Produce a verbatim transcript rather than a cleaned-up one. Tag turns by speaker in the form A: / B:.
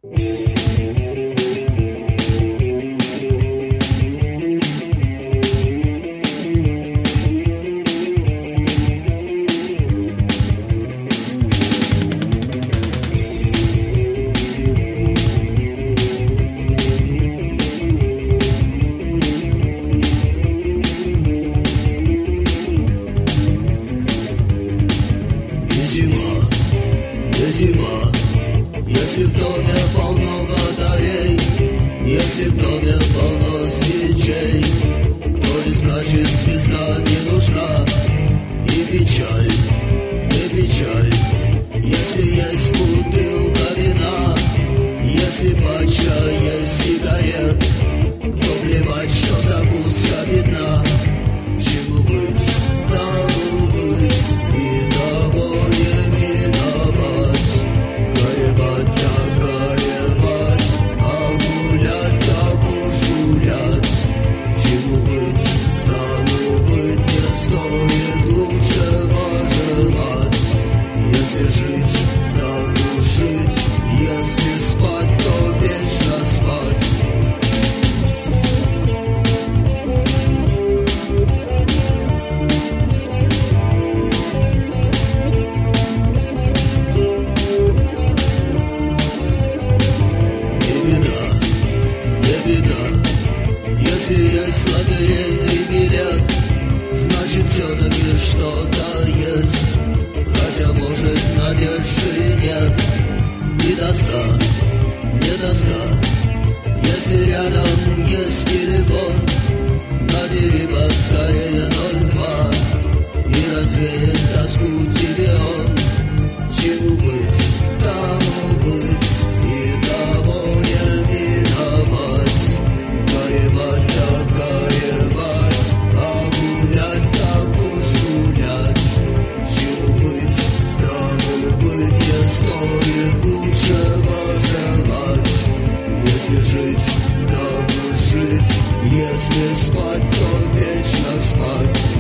A: Зима, если в доме полно батарей, если в доме полно свечей, то и значит звезда не нужна. И печаль, не печаль, если есть бутылка вина, если пачка есть сигарет, то плевать, что закуска видна. К чему быть, тому быть, и того не миновать. Горевать так горевать, а гулять так уж гулять. К чему быть, тому быть, не стоит лучшего желать. Если жить, так уж жить, если спать, то вечно спать. Если есть лотерейный билет, значит все-таки что-то есть, хотя может надежды нет. И тоска, не тоска, если рядом есть телефон, набери поскорее ноль два и развеет тоску тебе он. Чему быть, тому быть, и того не миновать. Горевать так горевать, а гулять так уж гулять. Чему быть, тому быть, не стоит лучшего желать. Если жить, так уж жить, если спать, то вечно спать.